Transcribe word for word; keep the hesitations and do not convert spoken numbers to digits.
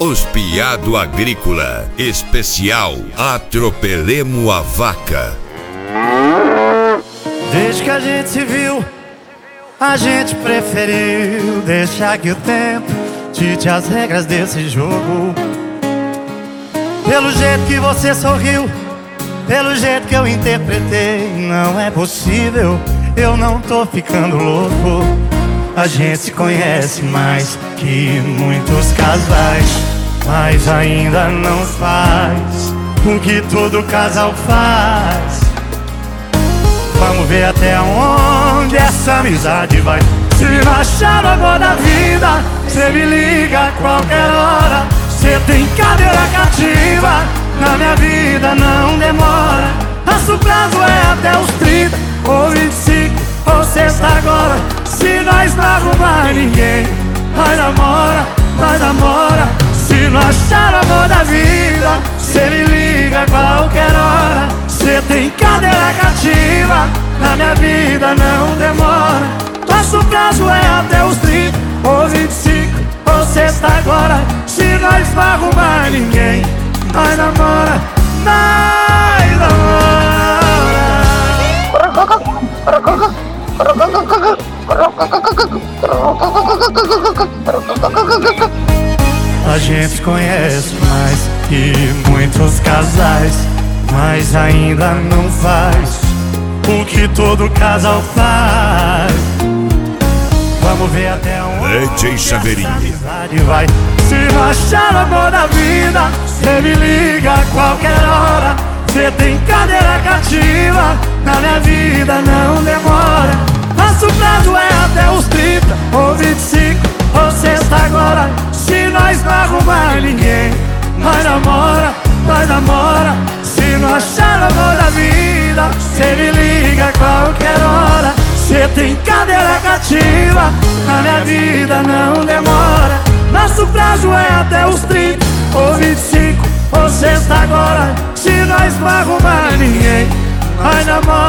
Os Piado Agrícola, especial Atropelemo a Vaca. Desde que a gente se viu, a gente preferiu deixar que o tempo dite as regras desse jogo. Pelo jeito que você sorriu, pelo jeito que eu interpretei, não é possível, eu não tô ficando louco. A gente se conhece mais que muitos casais, mas ainda não faz o que todo casal faz. Vamos ver até onde essa amizade vai. Se não achar o amor da vida, cê me liga a qualquer hora. Cê tem cadeira cativa, na minha vida não demora. Nosso prazo é até os trinta, ou vinte e cinco, ou sexta agora. Se nós não arrumar ninguém, nós namora, nós namora. Se não achar o amor da vida, cê me liga a qualquer hora. Cê tem cadeira cativa, na minha vida não demora. Nosso prazo é até os trinta, ou vinte e cinco, ou sexta agora. Se nós não arrumar ninguém, nós namora, nós namora. A gente conhece mais que muitos casais, mas ainda não faz o que todo casal faz. Vamos ver até onde essa amizade vai. Se não achar o amor da vida, cê me liga a qualquer hora. Cê tem cadeira cativa, na minha vida não demora. Nosso prazo é até os trinta, ou vinte e cinco, ou sexta agora. Se nós não arrumar ninguém, nós namora, nós namora. Se não achar o amor da vida, cê me liga a qualquer hora. Cê tem cadeira cativa, na minha vida não demora. Nosso prazo é até os trinta, ou vinte e cinco, ou sexta agora. Se nós não arrumar ninguém, nós namora.